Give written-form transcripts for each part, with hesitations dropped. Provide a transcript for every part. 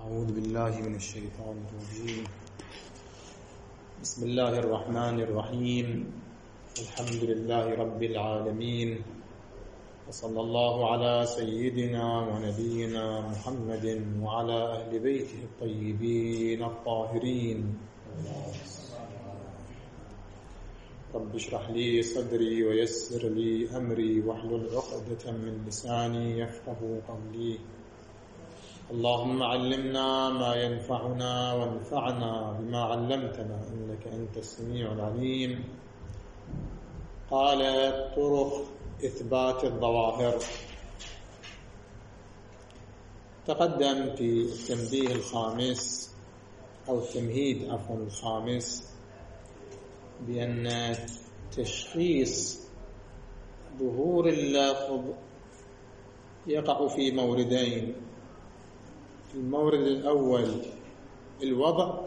أعوذ بالله من الشيطان الرجيم. بسم الله الرحمن الرحيم. الحمد لله رب العالمين، وصلى الله على سيدنا ونبينا محمد وعلى أهل بيته الطيبين الطاهرين. رب اشرح لي صدري ويسر لي أمري واحلل عقدة من لساني يفقه قولي. اللهم علمنا ما ينفعنا وانفعنا بما علمتنا إنك أنت السميع العليم. قال: طرق إثبات الظواهر. تقدم في التنبيه الخامس أو التمهيد الخامس بأن تشخيص ظهور اللفظ يقع في موردين. المورد الأول الوضع،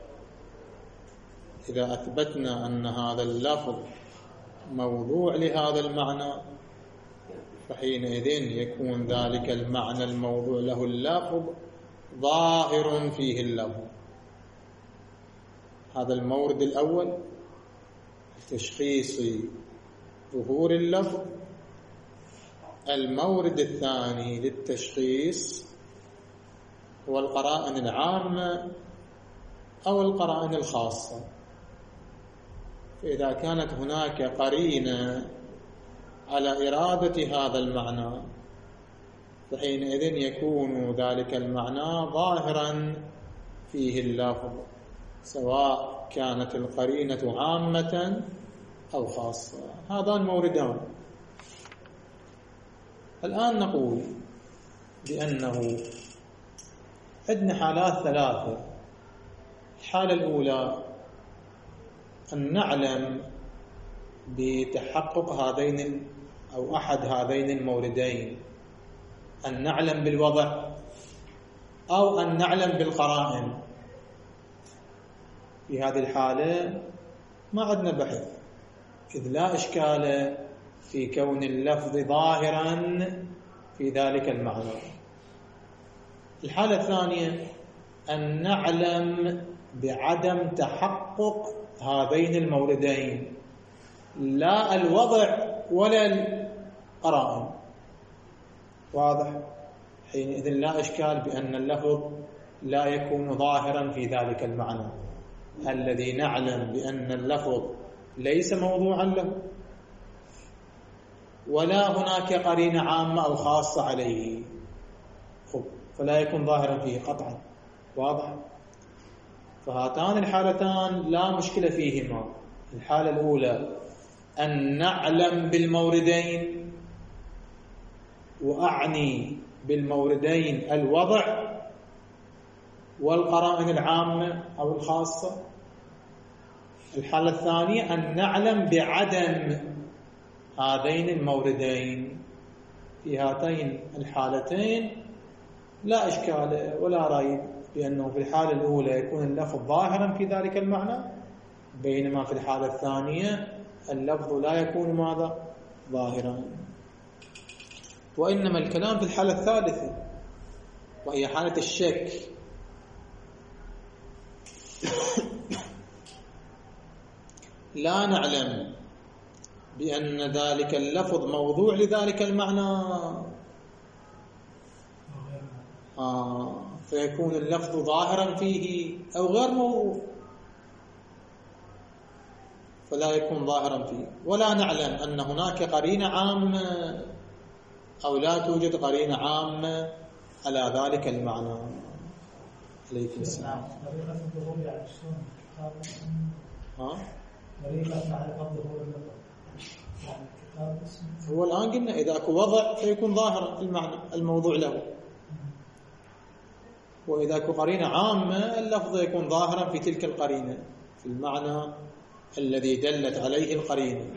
إذا أثبتنا أن هذا اللفظ موضوع لهذا المعنى فحينئذ يكون ذلك المعنى الموضوع له اللفظ ظاهر فيه اللفظ. هذا المورد الأول تشخيص ظهور اللفظ. المورد الثاني للتشخيص هو القرائن العامة أو القرائن الخاصة. فإذا كانت هناك قرينة على إرادة هذا المعنى فحينئذ يكون ذلك المعنى ظاهرا فيه اللفظ، سواء كانت القرينة عامة أو خاصة. هذان موردان. الآن نقول بأنه عندنا حالات ثلاثة. الحالة الأولى أن نعلم بتحقق هذين أو أحد هذين الموردين، أن نعلم بالوضع أو أن نعلم بالقرائن. في هذه الحالة ما عندنا بحث، إذ لا إشكال في كون اللفظ ظاهرا في ذلك المعنى. الحالة الثانية أن نعلم بعدم تحقق هذين الموردين، لا الوضع ولا القرائن. واضح؟ حينئذ لا إشكال بأن اللفظ لا يكون ظاهرا في ذلك المعنى الذي نعلم بأن اللفظ ليس موضوعا له ولا هناك قرينة عامة أو خاصة عليه، فلا يكون ظاهرا فيه قطعا. واضح؟ فهاتان الحالتان لا مشكلة فيهما. الحالة الأولى أن نعلم بالموردين، وأعني بالموردين الوضع والقرائن العامة أو الخاصة. الحالة الثانية أن نعلم بعدم هذين الموردين. في هاتين الحالتين لا إشكال ولا ريب بأنه في الحالة الأولى يكون اللفظ ظاهرا في ذلك المعنى، بينما في الحالة الثانية اللفظ لا يكون ماذا؟ ظاهرا. وإنما الكلام في الحالة الثالثة وهي حالة الشك. لا نعلم بأن ذلك اللفظ موضوع لذلك المعنى فيكون اللفظ ظاهرا فيه أو غير موضوع، فلا يكون ظاهرا فيه. ولا نعلم أن هناك قرينة عامة أو لا توجد قرينة عامة على ذلك المعنى. عليكم السلام. طريقة الظهور يعني شلون؟ طريقة معرفة ظهور اللفظ يعني كتاب اسمه. هو الآن قلنا إذا أكو وضع فيكون ظاهر المعنى الموضوع له، وإذا أكو قرينة عامة اللفظ يكون ظاهرا في تلك القرينة في المعنى الذي دلت عليه القرينة.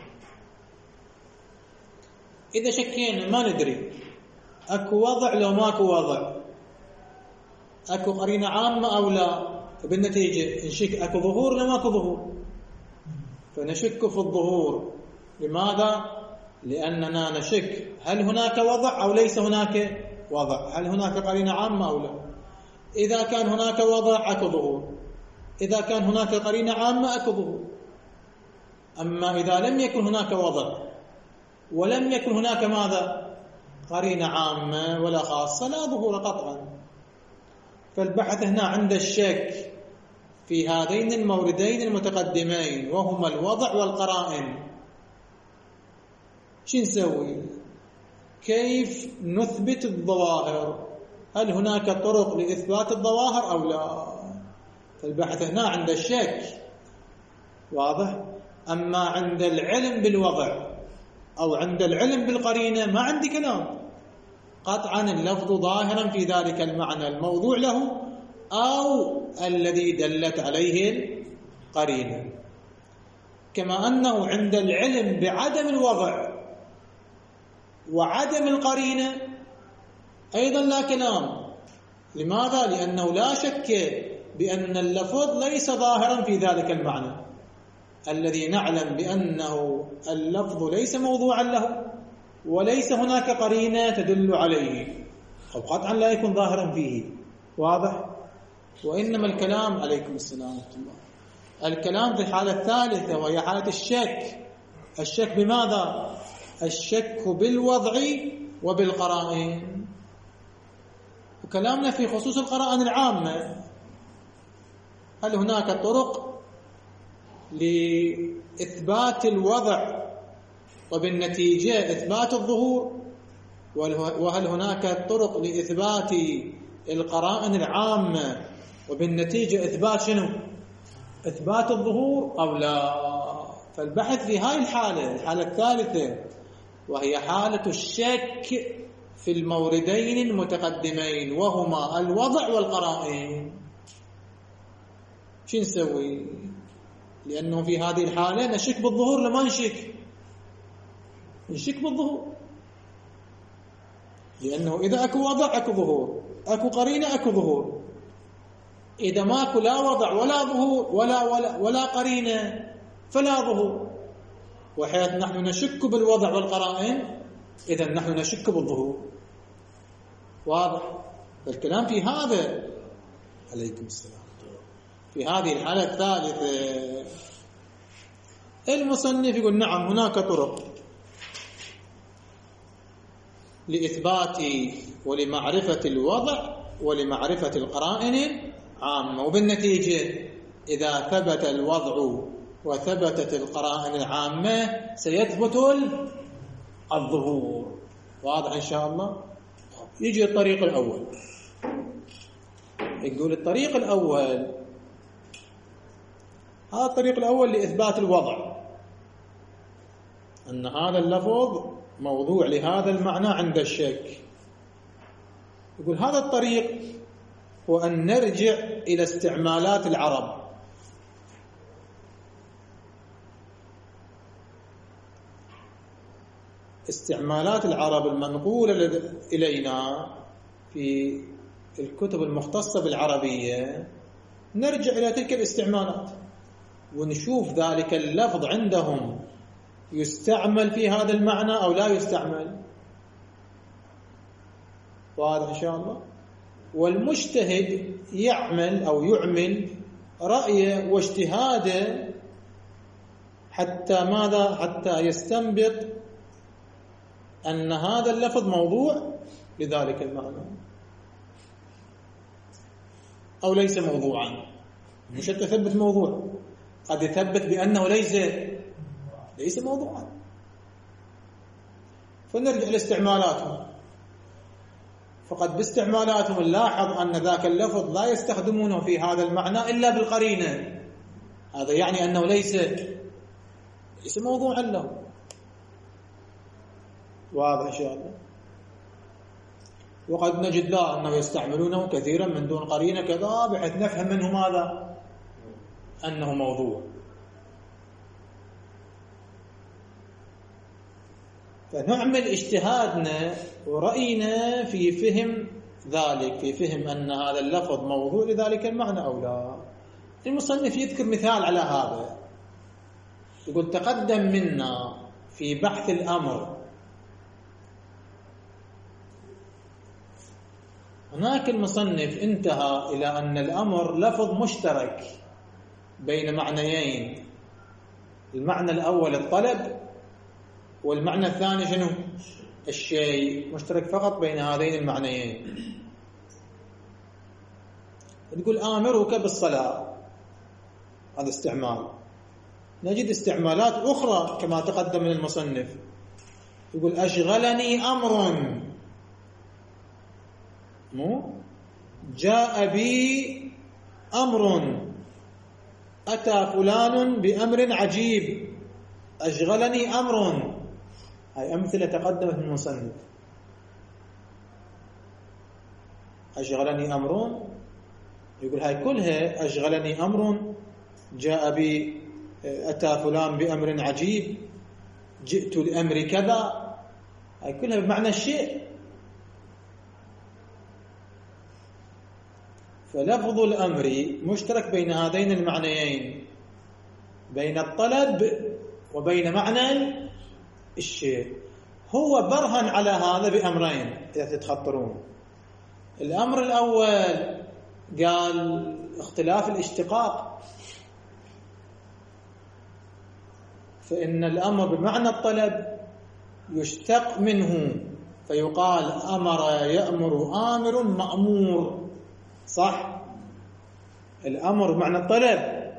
إذا شكينا ما ندري أكو وضع لو ما أكو وضع، أكو قرينة عامة أو لا، فبالنتيجة نشك أكو ظهور لو ما أكو ظهور، فنشك في الظهور. لماذا؟ لأننا نشك هل هناك وضع أو ليس هناك وضع، هل هناك قرينة عامة أو لا. إذا كان هناك وضع أكو ظهور، إذا كان هناك قرينة عامة أكو ظهور. أما إذا لم يكن هناك وضع ولم يكن هناك ماذا؟ قرينة عامة ولا خاصة، لا ظهور قطعا. فالبحث هنا عند الشك في هذين الموردين المتقدمين وهما الوضع والقرائن. شو نسوي؟ كيف نثبت الظواهر؟ هل هناك طرق لإثبات الظواهر أو لا؟ فالبحث هنا عند الشك، واضح؟ أما عند العلم بالوضع أو عند العلم بالقرينة ما عندي كلام، قطعا اللفظ ظاهرا في ذلك المعنى الموضوع له أو الذي دلت عليه القرينة. كما أنه عند العلم بعدم الوضع وعدم القرينة أيضا لا كلام. لماذا؟ لأنه لا شك بأن اللفظ ليس ظاهرا في ذلك المعنى الذي نعلم بأنه اللفظ ليس موضوعا له وليس هناك قرينة تدل عليه، أو قطعا لا يكون ظاهرا فيه، واضح؟ وإنما الكلام عليكم السلام ورحمة الله، الكلام في الحالة الثالثة وهي حالة الشك. الشك بماذا؟ الشك بالوضع وبالقرائن. وكلامنا في خصوص القرائن العامة، هل هناك طرق لإثبات الوضع وبالنتيجة إثبات الظهور، وهل هناك طرق لإثبات القرائن العامة وبالنتيجة إثبات شنو؟ إثبات الظهور أو لا؟ فالبحث في هاي الحالة الثالثة وهي حالة الشك في الموردين المتقدمين وهما الوضع والقرائن. شو نسوي؟ لأنه في هذه الحالة نشك بالظهور لما نشك بالظهور، لأنه إذا أكو وضع أكو ظهور، أكو قرينة أكو ظهور. إذا ماكو لا وضع ولا ظهور ولا قرينة فلا ظهور. وحيث نحن نشك بالوضع والقرائن إذا نحن نشك بالظهور، واضح؟ فالكلام في هذا عليكم السلام. في هذه الحالة الثالثة المصنف يقول نعم هناك طرق لإثبات ولمعرفة الوضع ولمعرفة القرائن عامة، وبالنتيجة إذا ثبت الوضع وثبتت القرائن العامة سيثبت الظهور، واضح إن شاء الله. يجي الطريق الأول، يقول الطريق الأول، هذا الطريق الأول لإثبات الوضع، أن هذا اللفظ موضوع لهذا المعنى عند الشك. يقول هذا الطريق هو أن نرجع إلى استعمالات العرب. استعمالات العرب المنقولة إلينا في الكتب المختصة بالعربية، نرجع إلى تلك الاستعمالات ونشوف ذلك اللفظ عندهم يستعمل في هذا المعنى أو لا يستعمل، واضح إن شاء الله. والمجتهد يعمل أو يعمل رأيه واجتهاده حتى ماذا؟ حتى يستنبط أن هذا اللفظ موضوع لذلك المعنى أو ليس موضوعا. مش تثبت موضوع، قد يثبت بأنه ليس موضوعا. فنرجع لاستعمالاتهم، فقد باستعمالاتهم نلاحظ أن ذاك اللفظ لا يستخدمونه في هذا المعنى إلا بالقرينة، هذا يعني أنه ليس موضوعا له، واضح إن شاء الله. وقد نجد لا أنه يستعملونه كثيرا من دون قرينة كذا بحيث نفهم منه ماذا؟ أنه موضوع. فنعمل اجتهادنا ورأينا في فهم ذلك، في فهم أن هذا اللفظ موضوع لذلك المعنى أو لا. المصنف يذكر مثال على هذا، يقول تقدم منا في بحث الأمر هناك المصنف انتهى إلى أن الأمر لفظ مشترك بين معنيين، المعنى الأول الطلب، والمعنى الثاني شنو؟ الشيء، مشترك فقط بين هذين المعنيين. تقول آمرك بالصلاة، هذا استعمال. نجد استعمالات أخرى كما تقدم من المصنف، يقول أشغلني أمر، جاء بي أمر، أتى فلان بأمر عجيب، أشغلني أمر. هاي أمثلة تقدمت من المصنف. أشغلني أمر، يقول هاي كلها أشغلني أمر، جاء بي، أتى فلان بأمر عجيب، جئت لأمر كذا، هاي كلها بمعنى الشيء. فلفظ الأمر مشترك بين هذين المعنيين، بين الطلب وبين معنى الشيء. هو برهن على هذا بأمرين إذا تتخطرون. الأمر الأول قال اختلاف الاشتقاق، فإن الأمر بمعنى الطلب يشتق منه، فيقال أمر يأمر آمر مأمور، صح؟ الأمر بمعنى الطلب،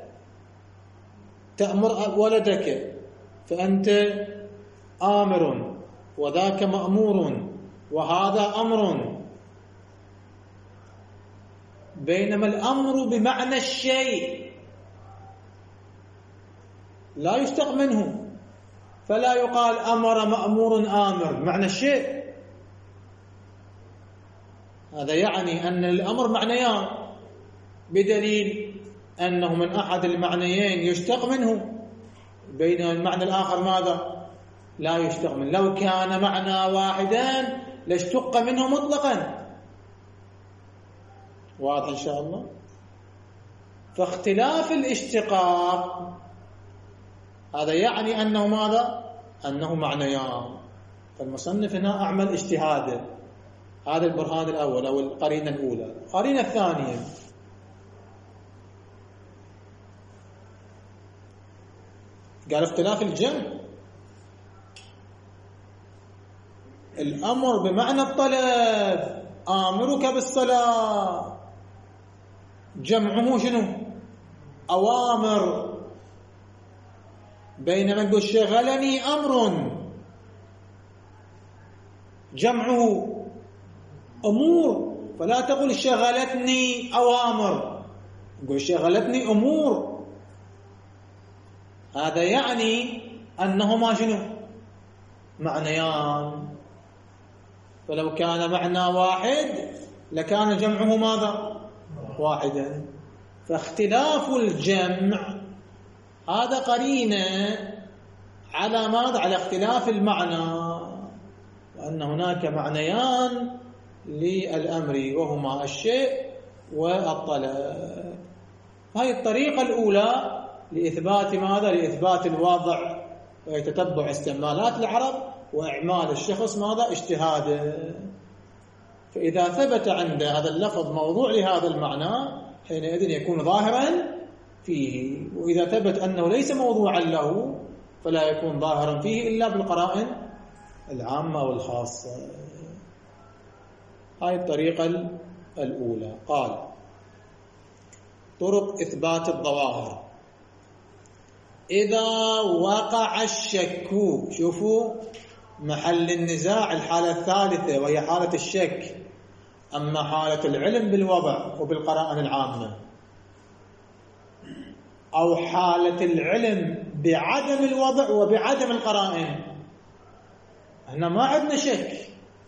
تأمر ولدك فأنت آمر، وذاك مأمور، وهذا أمر. بينما الأمر بمعنى الشيء لا يشتق منه، فلا يقال أمر مأمور آمر بمعنى الشيء. هذا يعني أن الأمر معنيان، بدليل أنه من أحد المعنيين يشتق منه، بينما المعنى الآخر ماذا؟ لا يشتق منه. لو كان معنى واحدا لاشتق منه مطلقا. واضح إن شاء الله؟ فاختلاف الاشتقاق هذا يعني أنه ماذا؟ أنه معنيان. فالمصنف هنا أعمل اجتهاده. هذا البرهان الأول أو القرينة الأولى. القرينة الثانية قال اختلاف الجمع. الأمر بمعنى الطلب، آمرك بالصلاة، جمعه شنو؟ أوامر. بينما نقول شغلني أمر، جمعه أمور، فلا تقول شغلتني أوامر، نقول شغلتني أمور. هذا يعني أنهما شنو؟ معنيان. فلو كان معنى واحد لكان جمعه ماذا؟ واحدا. فاختلاف الجمع هذا قرينة على ماذا؟ على اختلاف المعنى، وأن هناك معنيان للأمر وهما الشيء والطلب. هذه الطريقة الأولى لإثبات ماذا؟ لإثبات الوضع ويتتبع استعمالات العرب وإعمال الشخص ماذا؟ اجتهاده. فإذا ثبت عند هذا اللفظ موضوع لهذا المعنى حينئذ يكون ظاهرا فيه، وإذا ثبت أنه ليس موضوعا له فلا يكون ظاهرا فيه إلا بالقرائن العامة والخاصة. هاي الطريقة الأولى. قال طرق إثبات الظواهر. إذا وقع الشك، شوفوا محل النزاع الحالة الثالثة وهي حالة الشك. أما حالة العلم بالوضع وبالقرائن العامة، أو حالة العلم بعدم الوضع وبعدم القرائن، هنا ما عندنا شك.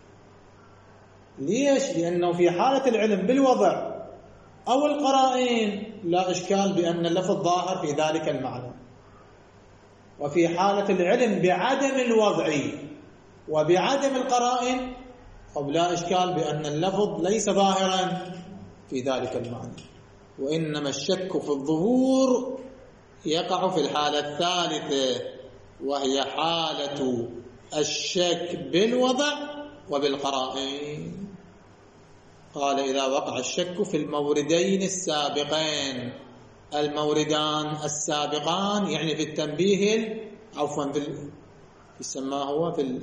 ليش؟ لأنه في حالة العلم بالوضع أو القرائن لا إشكال بأن اللفظ ظاهر في ذلك المعنى. وفي حالة العلم بعدم الوضع وبعدم القرائن لا إشكال بأن اللفظ ليس ظاهرا في ذلك المعنى. وإنما الشك في الظهور يقع في الحالة الثالثة وهي حالة الشك بالوضع وبالقرائن. قال إذا وقع الشك في الموردين السابقين. الموردان السابقان يعني في التنبيه عفوا يسمى هو في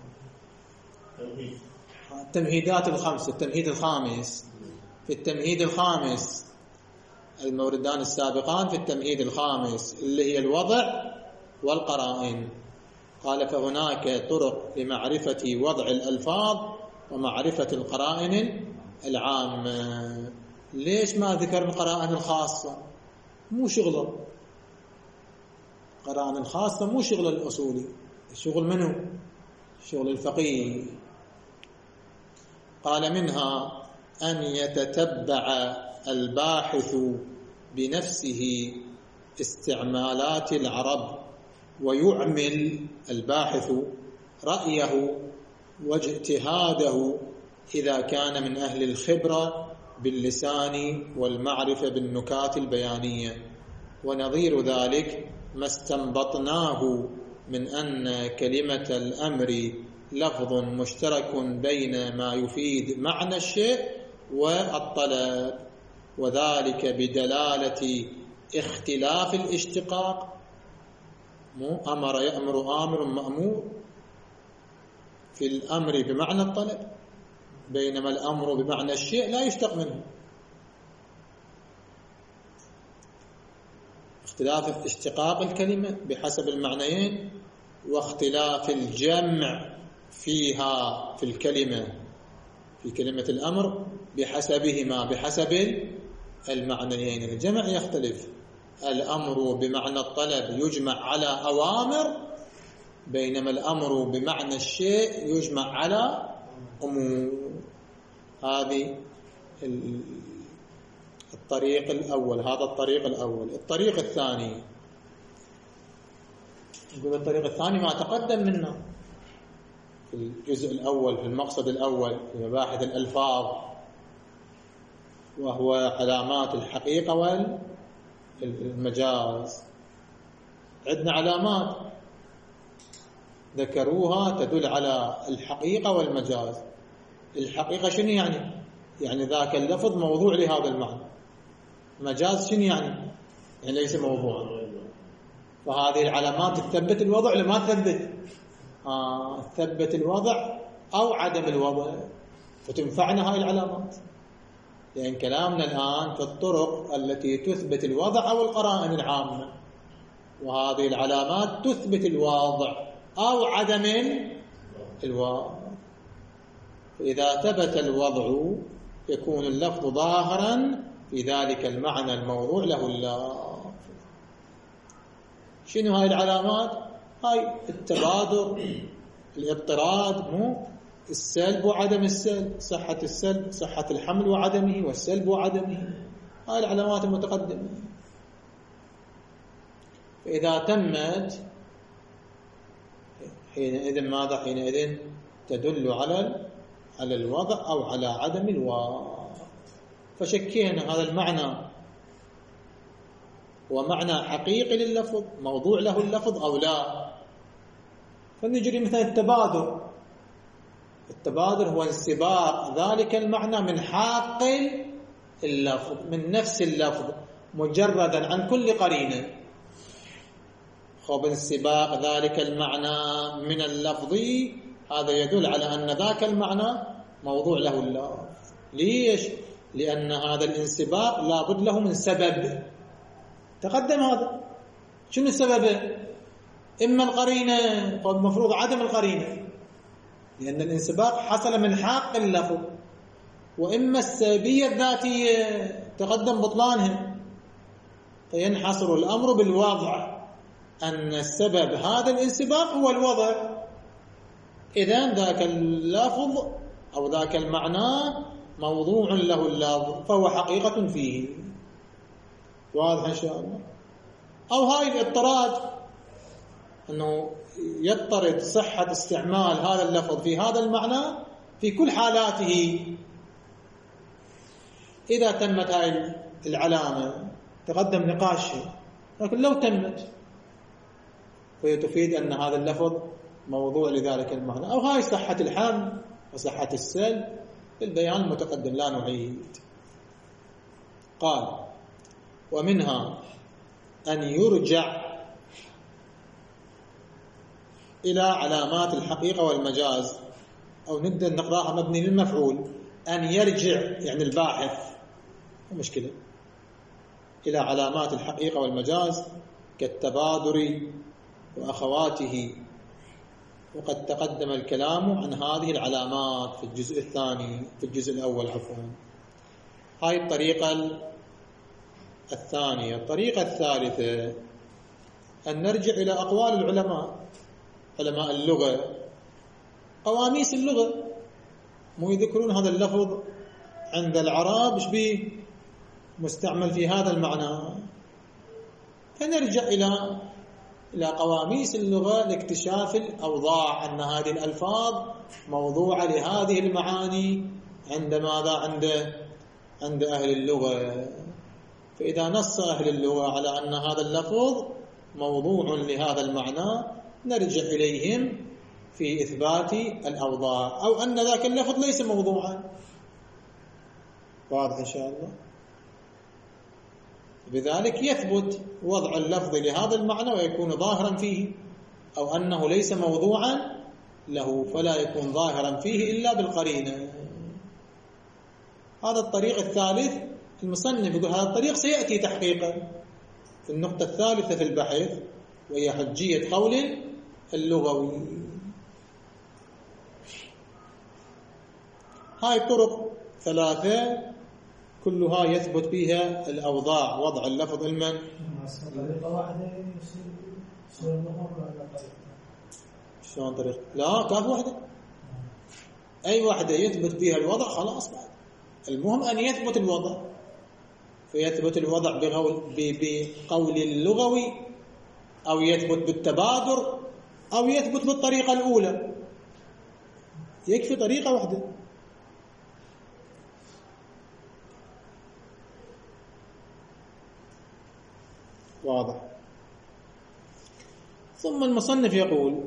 التمهيدات الخمسة، التمهيد الخامس، في التمهيد الخامس الموردان السابقان في التمهيد الخامس اللي هي الوضع والقرائن. قال فهناك طرق لمعرفة وضع الألفاظ ومعرفة القرائن العامة. ليش ما ذكر القرائن الخاصة؟ مو شغله، القرائن الخاصة مو شغل الأصولي، الشغل منه؟ شغل الفقيه. قال منها أن يتتبع الباحث بنفسه استعمالات العرب ويعمل الباحث رأيه واجتهاده إذا كان من أهل الخبرة باللسان والمعرفة بالنكات البيانية. ونظير ذلك ما استنبطناه من أن كلمة الأمر لفظ مشترك بين ما يفيد معنى الشيء والطلب، وذلك بدلالة اختلاف الاشتقاق. أمر يأمر آمر مأمور في الأمر بمعنى الطلب، بينما الأمر بمعنى الشيء لا يشتق منه. اختلاف اشتقاق الكلمة بحسب المعنيين، واختلاف الجمع فيها في الكلمة، في كلمة الأمر بحسبهما، بحسب المعنيين. الجمع يختلف، الأمر بمعنى الطلب يجمع على أوامر، بينما الأمر بمعنى الشيء يجمع على أمور. هذه الطريق الأول، هذا الطريق الأول. الطريق الثاني، نقول الطريق الثاني ما تقدم منا في الجزء الأول، في المقصد الأول في مباحث الألفاظ، وهو علامات الحقيقة والمجاز. عندنا علامات ذكروها تدل على الحقيقة والمجاز. الحقيقة شنو يعني؟ يعني ذاك اللفظ موضوع لهذا المعنى. مجاز شنو يعني؟ يعني ليس موضوعا. فهذه العلامات تثبت الوضع ولا ما تثبت؟ تثبت الوضع أو عدم الوضع، فتنفعنا هاي العلامات. لأن كلامنا الآن في الطرق التي تثبت الوضع أو القرائن العامة، وهذه العلامات تثبت الوضع أو عدم الوضع. فإذا ثبت الوضع يكون اللفظ ظاهرا في ذلك المعنى الموضوع له اللفظ. شنو هاي العلامات؟ هاي التبادر، الاضطراد، السلب وعدم السلب، صحة السلب، صحة الحمل وعدمه، والسلب وعدمه. هاي العلامات المتقدمة. فإذا تمت حينئذ ماذا؟ حينئذ تدل على الوضع أو على عدم الوضع. فشكينا هذا المعنى هو معنى حقيقي لللفظ، موضوع له اللفظ أو لا. فنجري مثلا التبادر. التبادر هو انسباق ذلك المعنى من حاق اللفظ، من نفس اللفظ مجردا عن كل قرينة. انسباق ذلك المعنى من اللفظ هذا يدل على أن ذاك المعنى موضوع له اللفظ. ليش؟ لأن هذا الانسباق لابد له من سبب. تقدم هذا. شنو السبب؟ إما القرينة، فالمفروض عدم القرينة، لأن الانسباق حصل من حاق اللفظ. وإما السببية الذاتية تقدم بطلانها، فينحصر الأمر بالوضع، أن السبب هذا الانسباق هو الوضع. إذن ذاك اللفظ أو ذاك المعنى موضوع له اللفظ، فهو حقيقة فيه. واضح إن شاء الله. أو هاي الاضطراد، أنه يضطرد صحة استعمال هذا اللفظ في هذا المعنى في كل حالاته. إذا تمت هاي العلامة تقدم نقاش، لكن لو تمت فهي تفيد أن هذا اللفظ موضوع لذلك المعنى. أو هاي صحة الحمل وصحة السلب، البيان المتقدم لا نعيد. قال: ومنها أن يرجع إلى علامات الحقيقة والمجاز، أو نبدأ نقرأها مبني للمفعول. أن يرجع يعني الباحث، مشكلة، إلى علامات الحقيقة والمجاز كالتبادر وأخواته، وقد تقدم الكلام عن هذه العلامات في الجزء الثاني، في الجزء الأول عفوا. هاي الطريقة الثانية. الطريقة الثالثة أن نرجع إلى أقوال العلماء، علماء اللغة، قواميس اللغة، مو يذكرون هذا اللفظ عند العرب ايش بيه مستعمل في هذا المعنى، فنرجع إلى قواميس اللغة لاكتشاف الأوضاع أن هذه الألفاظ موضوعة لهذه المعاني عند ماذا؟ عند أهل اللغة. فإذا نص أهل اللغة على أن هذا اللفظ موضوع لهذا المعنى نرجع إليهم في إثبات الأوضاع، أو أن ذاك اللفظ ليس موضوعا. واضح إن شاء الله. بذلك يثبت وضع اللفظ لهذا المعنى ويكون ظاهرا فيه، أو أنه ليس موضوعا له فلا يكون ظاهرا فيه إلا بالقرينة. هذا الطريق الثالث. المصنف يقول هذا الطريق سيأتي تحقيقا في النقطة الثالثة في البحث، وهي حجية قول اللغوي. هاي طرق ثلاثة كلها يثبت بها الأوضاع، وضع اللفظ علما. طريقة واحدة يصير النظر ولا طريقة؟ شلون طريقة؟ لا، كاف واحدة، أي واحدة يثبت بها الوضع خلاص بعد. المهم أن يثبت الوضع، فيثبت الوضع بقول اللغوي، أو يثبت بالتبادر، أو يثبت بالطريقة الأولى. يكفي طريقة واحدة. واضح. ثم المصنف يقول: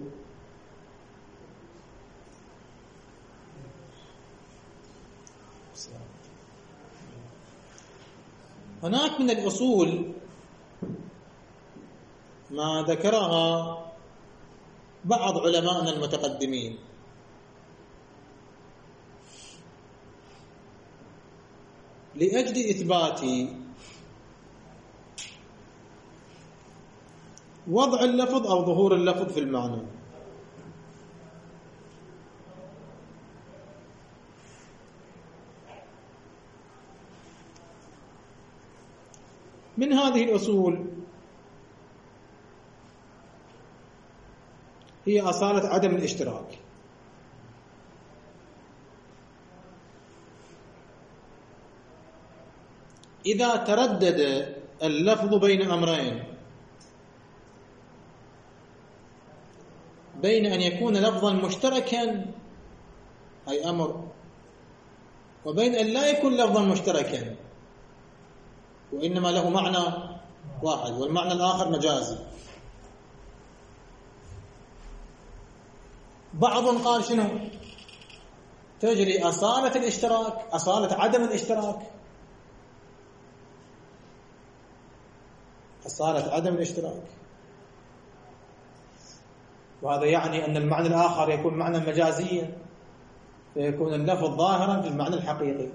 هناك من الأصول ما ذكرها بعض علمائنا المتقدمين لأجل إثبات وضع اللفظ أو ظهور اللفظ في المعنى. من هذه الأصول هي أصالة عدم الاشتراك. إذا تردد اللفظ بين أمرين، بين أن يكون لفظا مشتركا أي أمر، وبين أن لا يكون لفظا مشتركا وإنما له معنى واحد والمعنى الآخر مجازي، بعض قال شنو؟ تجري أصالة الاشتراك، أصالة عدم الاشتراك، أصالة عدم الاشتراك. وهذا يعني أن المعنى الآخر يكون معنى مجازيا، فيكون اللفظ ظاهرا في المعنى الحقيقي.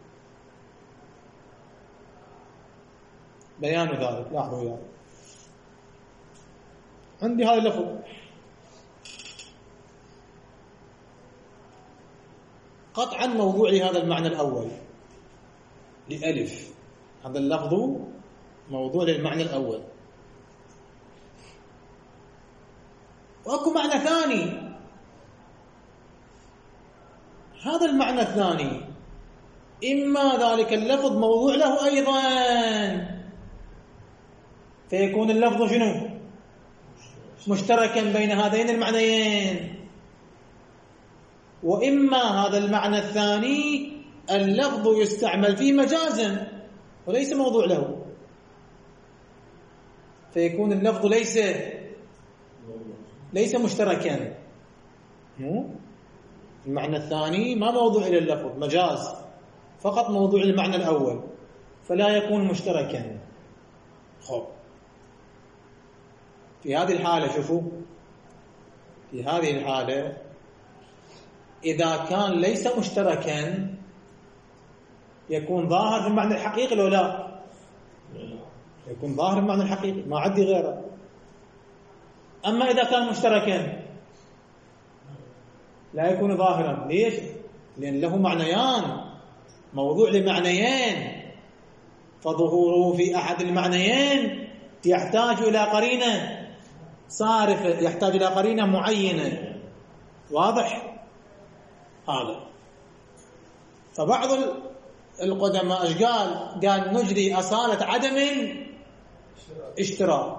بيان ذلك لاحظوا يعني. عندي هذا اللفظ قطعا موضوع لهذا المعنى الأول لألف، هذا اللفظ موضوع للمعنى الأول. وأكو معنى ثاني، هذا المعنى الثاني إما ذلك اللفظ موضوع له أيضا، فيكون اللفظ شنو؟ مشتركا بين هذين المعنيين. وإما هذا المعنى الثاني اللفظ يستعمل فيه مجازا وليس موضوع له، فيكون اللفظ ليس مشتركا. المعنى الثاني ما موضوع إلى اللفظ، مجاز فقط موضوع المعنى الأول، فلا يكون مشتركا. خب في هذه الحالة شوفوا، في هذه الحالة إذا كان ليس مشتركا يكون ظاهر في المعنى الحقيقي لو لا؟ يكون ظاهر في المعنى الحقيقي، ما عندي غيره. أما إذا كان مشتركا لا يكون ظاهرا. ليش؟ لأن له معنيان، موضوع لمعنيين، فظهوره في أحد المعنيين يحتاج إلى قرينة صارفة، يحتاج إلى قرينة معينة. واضح هذا؟ فبعض القدماء ايش قال نجري أصالة عدم اشتراك.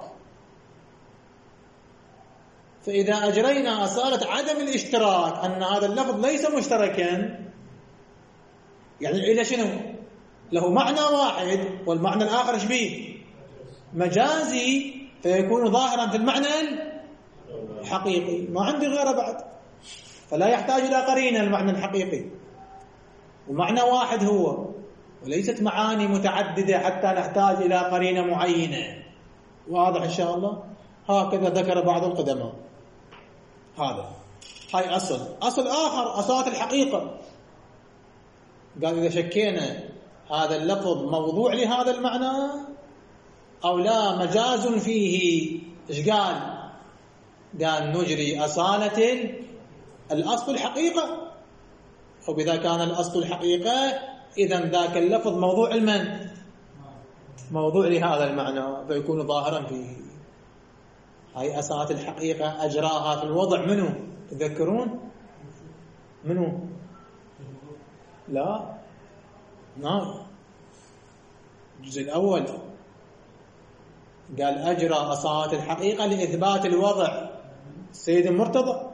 فإذا أجرينا أصالة عدم الاشتراك أن هذا اللفظ ليس مشتركا، يعني إلى شنو؟ له معنى واحد والمعنى الآخر ايش بيه؟ مجازي، فيكون ظاهرا في المعنى الحقيقي، ما عندي غيره بعد، فلا يحتاج إلى قرينة المعنى الحقيقي، ومعنى واحد هو، وليست معاني متعددة حتى نحتاج إلى قرينة معينة. واضح إن شاء الله؟ هكذا ذكر بعض القدماء. هذا هاي أصل آخر، أصالة الحقيقة. قال إذا شكينا هذا اللفظ موضوع لهذا المعنى أو لا مجاز فيه، إيش قال نجري أصالة الأصل الحقيقة. وإذا كان الأصل الحقيقة إذن ذاك اللفظ موضوع المن؟ موضوع لهذا المعنى، فيكون ظاهرا فيه. هاي أصالة الحقيقة أجراها في الوضع منه، تذكرون منه؟ لا نعم، الجزء الأول قال أجرى أصالة الحقيقة لإثبات الوضع السيد المرتضى.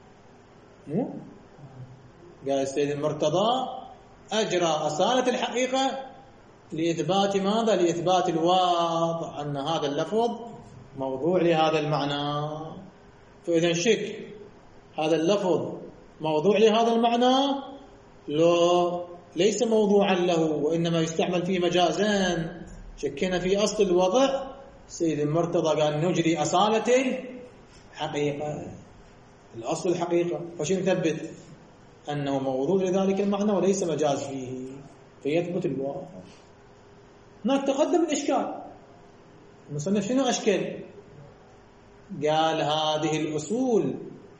قال السيد المرتضى أجرى أصالة الحقيقة لإثبات ماذا؟ لإثبات الوضع، أن هذا اللفظ موضوع لهذا المعنى. فإذا شك هذا اللفظ موضوع لهذا المعنى لو ليس موضوعا له وإنما يستعمل فيه مجازان، شكنا في أصل الوضع، سيد المرتضى قال نجري أصالة حقيقة، الأصل الحقيقة، فشو نثبت؟ أنه موضوع لذلك المعنى وليس مجاز فيه، فيثبت الواقع. هناك تقدم الإشكال، المصنف شنو أشكل؟ قال هذه الأصول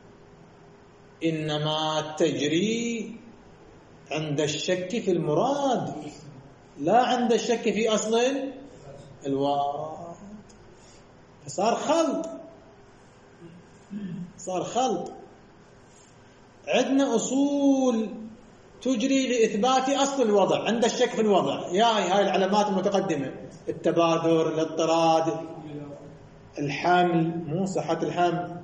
إنما تجري عند الشك في المراد لا عند الشك في أصل الوارد. فصار خلط. عندنا أصول تجري لإثبات أصل الوضع عند الشك في الوضع، هاي العلامات المتقدمة، التبادر، الاضطراد، الحمل، مو صحة الحمل.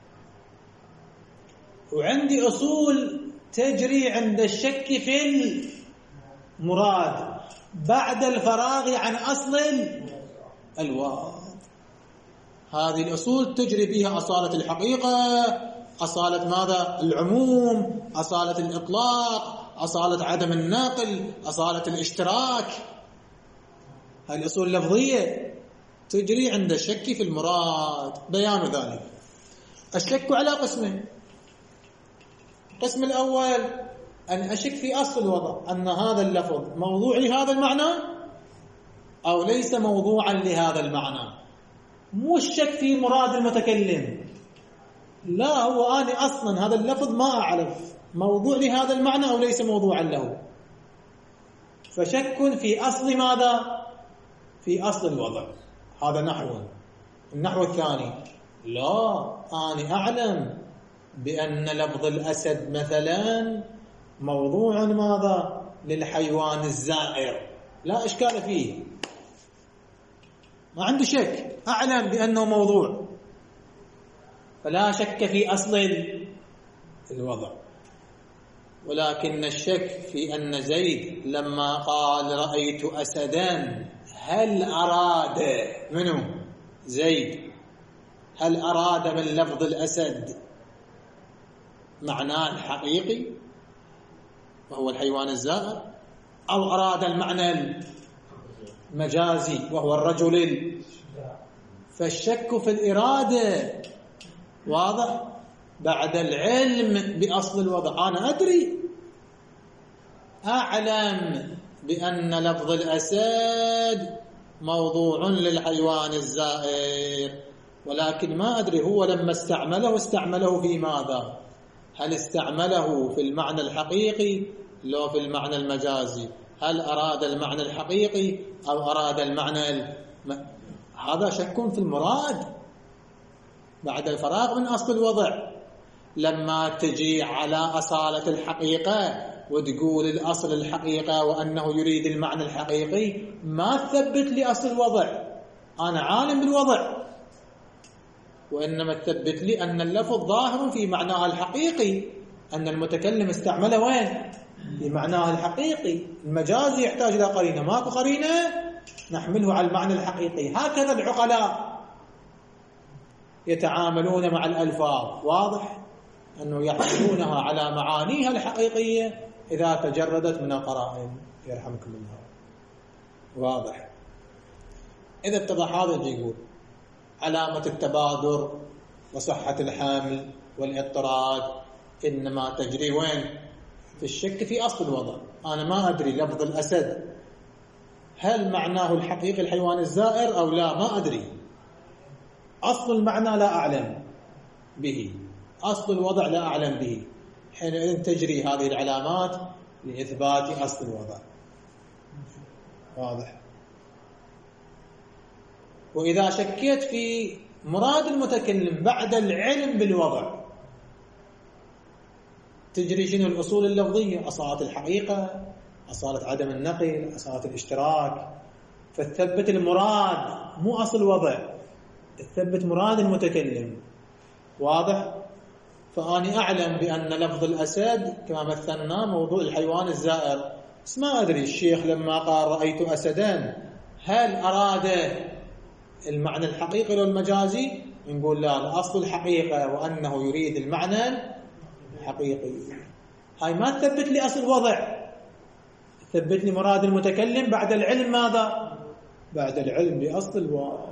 وعندي أصول تجري عند الشك في المراد بعد الفراغ عن أصل الوارد. هذه الأصول تجري بها أصالة الحقيقة، أصالة ماذا؟ العموم، أصالة الإطلاق، أصالة عدم النقل، أصالة الاشتراك. هذه الأصول اللفظية تجري عند الشك في المراد. بيان ذلك الشك على قسمين. القسم الأول أن أشك في أصل الوضع، أن هذا اللفظ موضوع لهذا المعنى أو ليس موضوعا لهذا المعنى. مو الشك في مراد المتكلم، لا، هو أنا أصلا هذا اللفظ ما أعرف موضوع لهذا المعنى أو ليس موضوعا له، فشك في أصل ماذا؟ في أصل الوضع. هذا نحو. النحو الثاني، لا، أنا أعلم بأن لفظ الأسد مثلا موضوع ماذا؟ للحيوان الزائر، لا إشكال فيه، ما عندي شك، أعلم بأنه موضوع، فلا شك في أصل الوضع. ولكن الشك في أن زيد لما قال رأيت أسدا هل أراد منه زيد، هل أراد من لفظ الأسد معناه الحقيقي وهو الحيوان الزائر، أو أراد المعنى المجازي وهو الرجل فالشك في الإرادة واضح بعد العلم بأصل الوضع. أنا أدري أعلم بأن لفظ الأسد موضوع للحيوان الزائر، ولكن ما أدري هو لما استعمله في ماذا؟ هل استعمله في المعنى الحقيقي لو في المعنى المجازي؟ هل أراد المعنى الحقيقي أو أراد المعنى هذا شك في المراد بعد الفراغ من أصل الوضع. لما تجي على أصالة الحقيقة وتقول الأصل الحقيقة وأنه يريد المعنى الحقيقي، ما تثبت لي أصل الوضع، أنا عالم بالوضع، وإنما تثبت لي أن اللفظ ظاهر في معناه الحقيقي، أن المتكلم استعمله وين؟ في معناه الحقيقي. المجازي يحتاج إلى قرينة، ماكو قرينة نحمله على المعنى الحقيقي. هكذا العقلاء يتعاملون مع الألفاظ، واضح أنه يحملونها على معانيها الحقيقية إذا تجردت من القرائن. يرحمكم الله. واضح. إذا اتضح هذا يقول علامة التبادر وصحة الحمل والاضطراد إنما تجري وين؟ في الشك في أصل الوضع. أنا ما أدري لفظ الأسد هل معناه الحقيقي الحيوان الزائر أو لا، ما أدري. أصل المعنى لا أعلم به، أصل الوضع لا أعلم به، حينئذ تجري هذه العلامات لإثبات أصل الوضع. واضح. وإذا شكيت في مراد المتكلم بعد العلم بالوضع تجري شنو الأصول اللفظية؟ أصالة الحقيقة، أصالة عدم النقل، أصالة الاشتراك. فتثبت المراد مو أصل الوضع، تثبت مراد المتكلم. واضح. فأني أعلم بأن لفظ الأسد كما مثلنا موضوع الحيوان الزائر، بس ما أدري الشيخ لما قال رأيت أسدان هل أراد المعنى الحقيقي أو المجازي؟ نقول لا، الأصل الحقيقة وأنه يريد المعنى الحقيقي. هاي ما تثبت لي أصل الوضع، تثبت لي مراد المتكلم بعد العلم. ماذا؟ بعد العلم بأصل الوضع.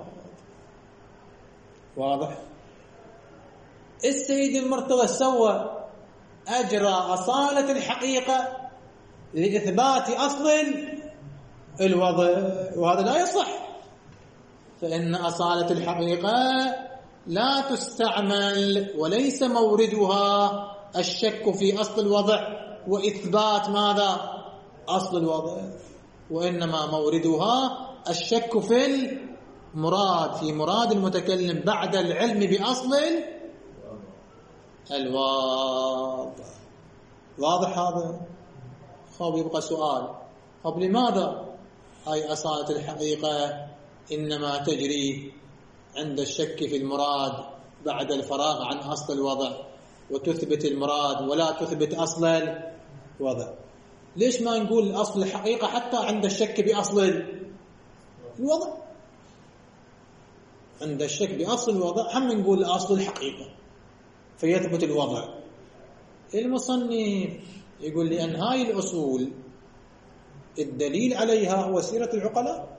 واضح. السيد المرتضى سوى أجرى أصالة الحقيقة لإثبات أصل الوضع، وهذا لا يصح. فإن أصالة الحقيقة لا تستعمل وليس موردها الشك في أصل الوضع وإثبات ماذا؟ أصل الوضع، وإنما موردها الشك في المراد، في مراد المتكلم بعد العلم بأصل الوضع. واضح هذا؟ خب يبقى سؤال، طب لماذا هاي أصالة الحقيقة إنما تجري عند الشك في المراد بعد الفراغ عن أصل الوضع، وتثبت المراد ولا تثبت أصل الوضع؟ ليش ما نقول أصل الحقيقة حتى عند الشك بأصل الوضع؟ عند الشك بأصل الوضع هم نقول أصل الحقيقة فيثبت الوضع. المصنف يقول لأن هاي الأصول الدليل عليها هو سيرة العقلاء.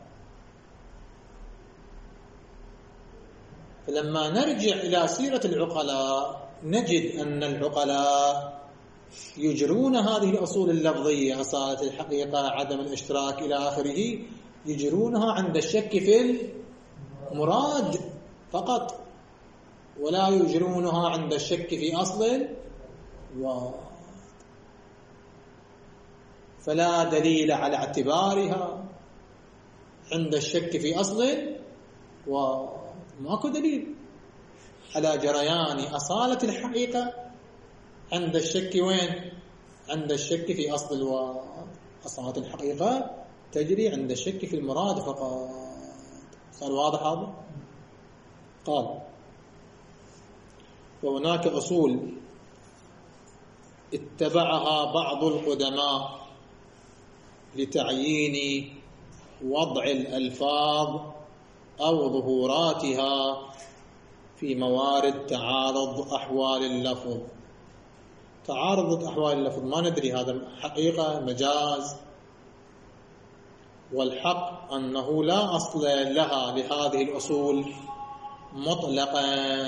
فلما نرجع إلى سيرة العقلاء نجد أن العقلاء يجرون هذه الأصول اللفظية، أصالة الحقيقة، عدم الاشتراك إلى آخره، يجرونها عند الشك في المراد فقط، ولا يجرونها عند الشك في أصل الوضع. فلا دليل على اعتبارها عند الشك في أصل وماكو دليل على جريان أصالة الحقيقة عند الشك وين؟ عند الشك في أصل الوضع. أصالة الحقيقة تجري عند الشك في المراد فقط. صار واضح هذا؟ قال وهناك أصول اتبعها بعض القدماء لتعيين وضع الألفاظ أو ظهوراتها في موارد تعارض أحوال اللفظ، تعارض أحوال اللفظ ما ندري هذا حقيقة مجاز. والحق أنه لا أصل لها لهذه الأصول مطلقا.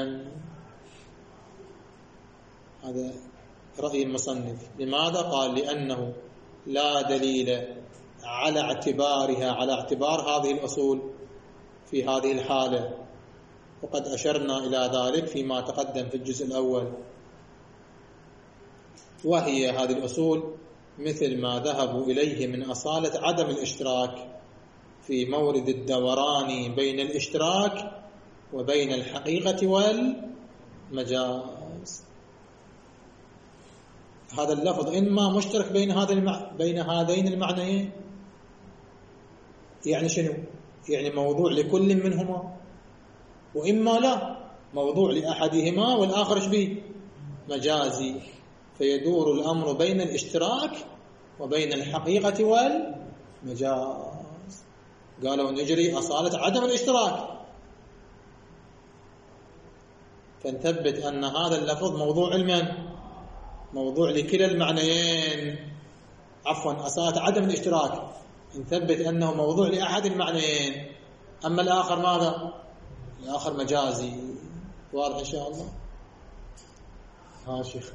هذا رأي المصنف. لماذا؟ قال لأنه لا دليل على اعتبارها على اعتبار هذه الأصول في هذه الحالة، وقد أشرنا إلى ذلك فيما تقدم في الجزء الأول. وهي هذه الأصول مثل ما ذهبوا إليه من أصالة عدم الاشتراك في مورد الدوران بين الاشتراك وبين الحقيقة والمجاز. هذا اللفظ إما مشترك بين هذين المعنيين، يعني شنو؟ يعني موضوع لكل منهما، وإما لا، موضوع لأحدهما والآخر شبيه مجازي، فيدور الأمر بين الاشتراك وبين الحقيقة والمجاز. قالوا نجري أصالة عدم الاشتراك، فنثبت أن هذا اللفظ موضوع موضوع لكلا المعنيين، عفوا أصالة عدم الاشتراك نثبت أنه موضوع لأحد المعنيين، أما الآخر ماذا؟ الآخر مجازي. واضح إن شاء الله؟ ها شيخ.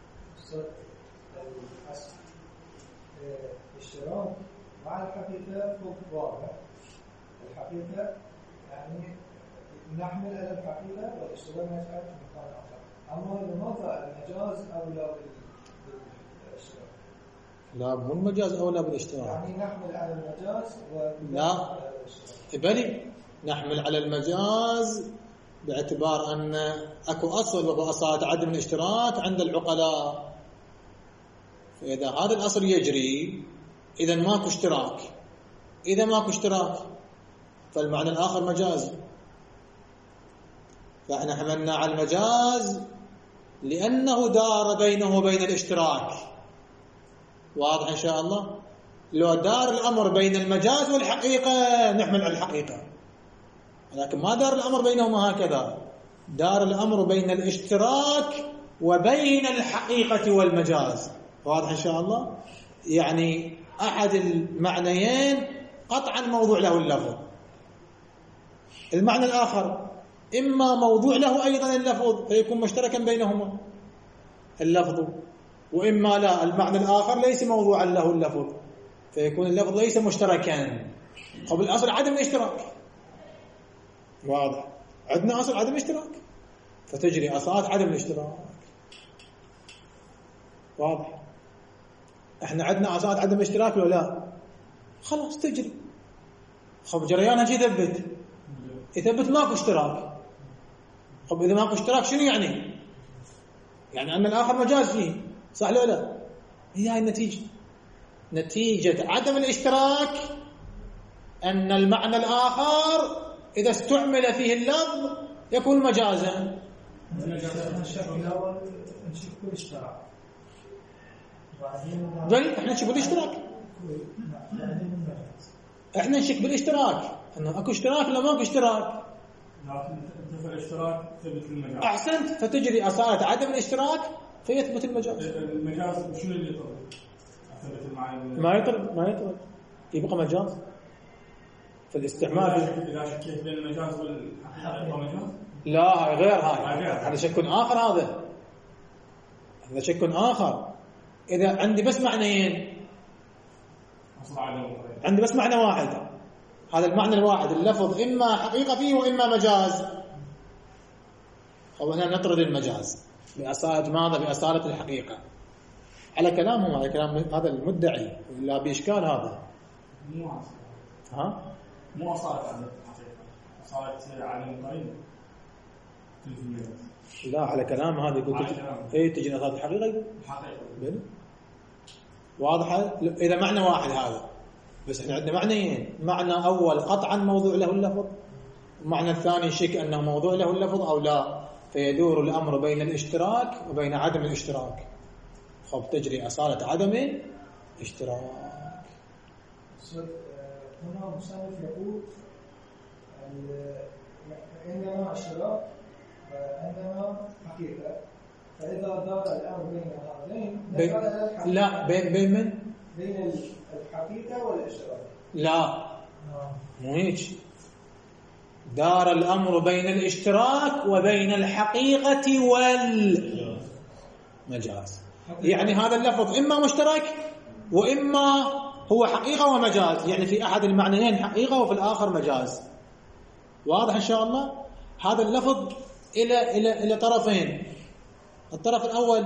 الاشتراك مع الحقيقة فوق واضح. الحقيقة يعني نحمل على الحقيقة والاشتراك نجعل في مكان آخر. أما الموضع المجاز أولى بالاشتراك. لا، مو المجاز أولى بالاشتراك. يعني نحمل على المجاز لا بلي نحمل على المجاز باعتبار أن أكو أصل وهو أصالة عدم الاشتراك عند العقلاء، فإذا هذا الأصل يجري إذا ماكو اشتراك. إذا ماكو اشتراك فالمعنى الآخر مجازي، فإحنا حملنا على المجاز لأنه دار بينه وبين الاشتراك. واضح إن شاء الله؟ لو دار الأمر بين المجاز والحقيقة نحمل على الحقيقة، لكن ما دار الأمر بينهما هكذا، دار الأمر بين الاشتراك وبين الحقيقة والمجاز. واضح إن شاء الله؟ يعني أحد المعنيين قطعا موضوع له اللفظ، المعنى الآخر إما موضوع له أيضا اللفظ فيكون مشتركا بينهما اللفظ، وإما لا، المعنى الآخر ليس موضوعا له اللفظ فيكون اللفظ ليس مشتركا. قبل الأصل عدم الاشتراك. واضح؟ عندنا أصل عدم الاشتراك فتجري أصالة عدم الاشتراك. واضح؟ احنا عندنا أصالة عدم الاشتراك ولا لا؟ خلاص تجري. خب جريانها شي يثبت ماكو اشتراك. طب إذا ماكو اشتراك شنو يعني؟ يعني أن الآخر مجاز فيه، صح ولا لا؟ هي هاي النتيجة. نتيجة عدم الاشتراك أن المعنى الآخر إذا استعمل فيه اللفظ يكون مجازا. بل احنا نشك بالاشتراك، احنا نشك بالاشتراك انه اكو اشتراك ولا ماكو اشتراك. لكن في الاشتراك ثبت المجاز. احسنت، فتجري أصالة عدم الاشتراك فيثبت المجاز. المجاز شنو اللي يطلب؟ ثبت المعنى ما يطلب يبقى مجاز في الاستعمال. اذا شكيت بين المجاز والحقيقه يبقى مجاز. لا غير هذا شك آخر. هذا شك آخر. إذا عندي بس معنيين، عندي بس معنى واحد، هذا المعنى الواحد اللفظ إما حقيقة فيه وإما مجاز، أو هنا نطرد المجاز بأصالة ماذا؟ بأصالة الحقيقة، على كلامهم، على كلام هذا المدعي، لا بإشكال هذا. مو أصالة عدم الحقيقة، أصالة عدم القرينة. لا على كلام هذا يقول تجي أصالة الحقيقة. واضحة؟ إذا معنى واحد هذا، بس احنا عندنا معنيين، معنى أول قطعا موضوع له اللفظ، المعنى الثاني شك أنه موضوع له اللفظ أو لا، فيدور الأمر بين الاشتراك وبين عدم الاشتراك. خب تجري أصالة عدم الاشتراك. هنا المصنف يقول عندنا اشتراك وعندنا حقيقة، فإذا دار الأمر بين هذين لا بين من؟ بين الحقيقة والاشتراك. لا مو هيك. دار الأمر بين الاشتراك وبين الحقيقة والمجاز. يعني هذا اللفظ إما مشترك وإما هو حقيقة ومجاز، يعني في أحد المعنيين حقيقة وفي الآخر مجاز. واضح إن شاء الله؟ هذا اللفظ إلى طرفين، الطرف الأول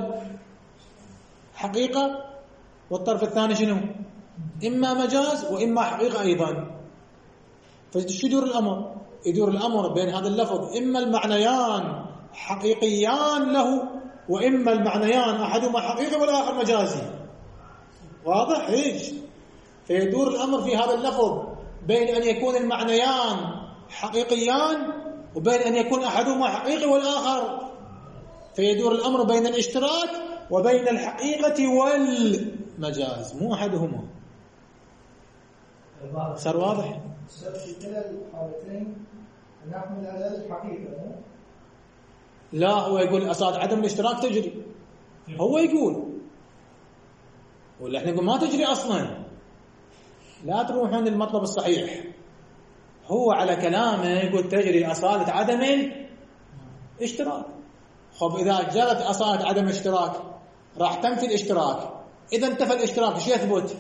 حقيقة والطرف الثاني شنو؟ إما مجاز وإما حقيقة أيضا. فشو يدور الأمر؟ يدور الأمر بين هذا اللفظ إما المعنيان حقيقيان له وإما المعنيان أحدهما حقيقي والآخر مجازي. واضح هيك؟ فيدور الأمر في هذا اللفظ بين أن يكون المعنيان حقيقيان وبين أن يكون أحدهما حقيقي والآخر، فيدور الأمر بين الاشتراك وبين الحقيقة والمجاز، مو أحدهما. صار واضح؟ في كلا الحالتين نحمل على الحقيقة. لا، هو يقول أصاد عدم الاشتراك تجري، هو يقول، ولا احنا نقول ما تجري أصلا. لا تروحون للمطلب الصحيح. هو على كلامه يقول تجري أصالة عدم الاشتراك. خب إذا جرت أصالة عدم الاشتراك راح تنفي الاشتراك. إذا انتفى الاشتراك ايش يثبت؟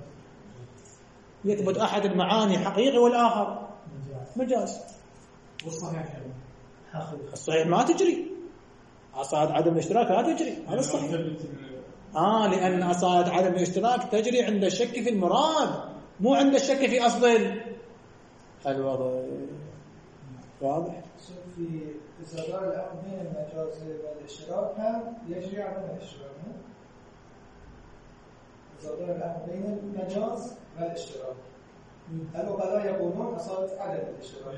يثبت أحد المعاني حقيقي والآخر مجاز. والصحيح الصحيح ما تجري أصالة عدم الاشتراك، لا تجري. هذا الصحيح. لأن أصالة عدم الاشتراك تجري عند الشك في المراد، مو عند الشك في أصل الوضع. واضح؟ في إذا دار الأمر بين المجاز والاشتراك هم يجري عدم الاشتراك. إذا دار الأمر بين المجاز والاشتراك الوكلاء يقولون أصالة عدم الاشتراك.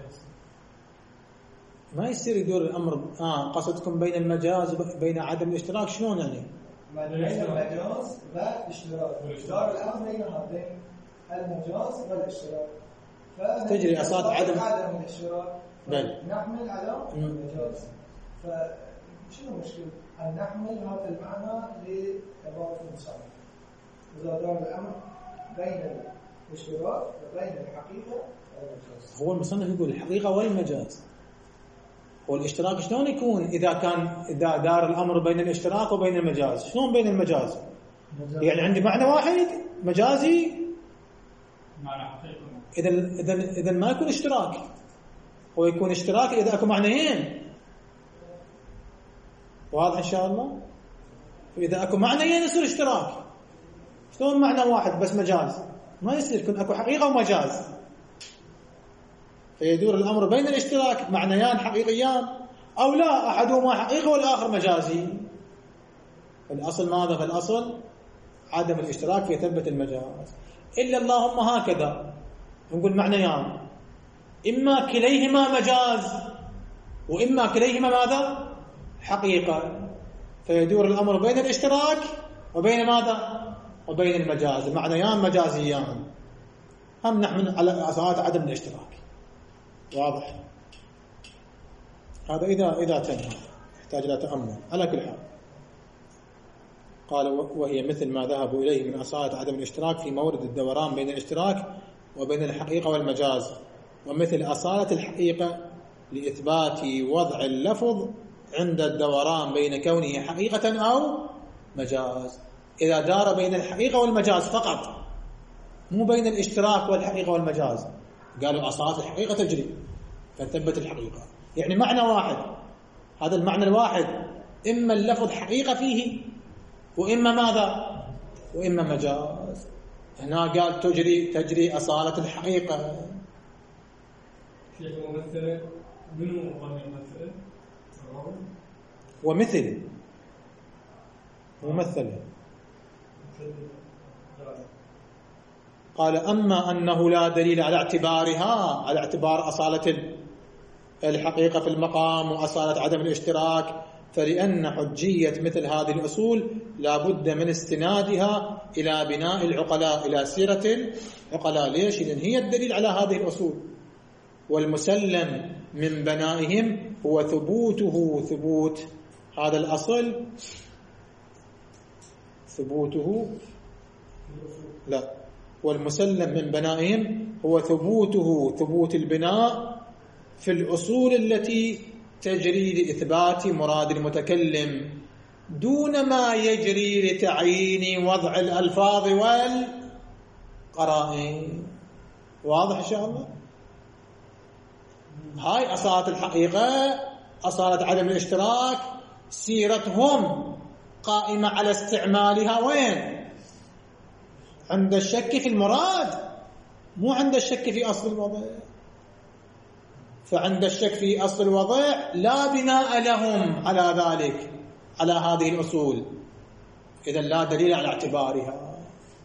ما يصير يدور الأمر. قصدكم بين المجاز وبين عدم الاشتراك شلون يعني؟ بين المجاز والاشتراك. دار الأمر بين هذين المجاز والاشتراك تجري أصالة عدم الاشتراك. نحمل على المجاز. فشنو المشكلة أن نحمل هذا المعنى لعبارة المصنف؟ إذا دار الأمر بين الاشتراك وبين الحقيقة والمجاز. هو المصنف يقول الحقيقة والمجاز. والاشتراك شلون يكون إذا دار الأمر بين الاشتراك وبين المجاز؟ شلون بين المجاز؟ يعني عندي معنى واحد مجازي، معنى حقيقي. إذا ما يكون اشتراك. هو يكون اشتراك إذا أكو معنيين. واضح إن شاء الله؟ إذا أكو معنيين يصير اشتراك. شلون معنى واحد بس مجاز؟ ما يصير، يكون أكو حقيقة ومجاز. فيدور الأمر بين الاشتراك معنيان حقيقيان أو لا أحدهما حقيقي والآخر مجازي. الأصل ماذا؟ فالأصل عدم الاشتراك فيثبت المجاز. إلا اللهم هكذا نقول معنيان، إما كليهما مجاز وإما كليهما ماذا؟ حقيقة. فيدور الأمر بين الاشتراك وبين ماذا؟ وبين المجاز. معنيان مجازيان هم نحمل على أصالة عدم الاشتراك. واضح؟ هذا إذا تم يحتاج إلى تأمل. على كل حال قال وهي مثل ما ذهبوا إليه من أصالة عدم الاشتراك في مورد الدوران بين الاشتراك وبين الحقيقة والمجاز، ومثل أصالة الحقيقة لإثبات وضع اللفظ عند الدوران بين كونه حقيقة أو مجاز. إذا دار بين الحقيقة والمجاز فقط، مو بين الاشتراك والحقيقة والمجاز، قالوا أصالة الحقيقة تجري فثبت الحقيقة. يعني معنى واحد، هذا المعنى الواحد إما اللفظ حقيقة فيه وإما ماذا؟ وإما مجاز. هنا قال تجري أصالة الحقيقة. شيخ ممثلة منو ممثلة؟ ومثل ممثلة. قال أما أنه لا دليل على اعتبارها، على اعتبار أصالة الحقيقة في المقام وأصالة عدم الاشتراك، فلأن حجية مثل هذه الأصول لا بد من استنادها إلى بناء العقلاء، إلى سيرة العقلاء. ليش؟ لأن هي الدليل على هذه الأصول، والمسلم من بنائهم هو ثبوت هذا الأصل ثبوته لا، والمسلم من بنائهم هو ثبوته ثبوت البناء في الأصول التي تجري لإثبات مراد المتكلم دون ما يجري لتعيين وضع الألفاظ والقرائن. واضح إن شاء الله؟ هاي أصالة الحقيقة، أصالة عدم الاشتراك، سيرتهم قائمة على استعمالها وين؟ عند الشك في المراد، مو عند الشك في أصل الوضع. فعند الشك في أصل الوضع لا بناء لهم على ذلك، على هذه الأصول، إذن لا دليل على اعتبارها.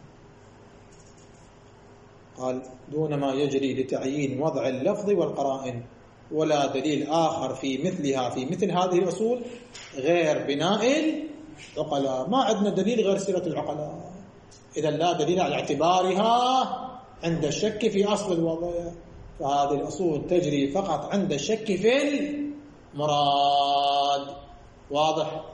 قال دون ما يجري لتعيين وضع اللفظ والقرائن، ولا دليل آخر في مثلها في مثل هذه الأصول غير بناء العقلاء. ما عندنا دليل غير سيرة العقلاء، إذا لا دليل على اعتبارها عند الشك في أصل الوضع. فهذه الأصول تجري فقط عند الشك في المراد. واضح؟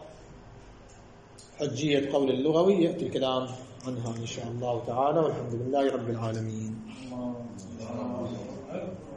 حجية قول اللغوي يأتي الكلام عنها إن شاء الله تعالى، والحمد لله رب العالمين.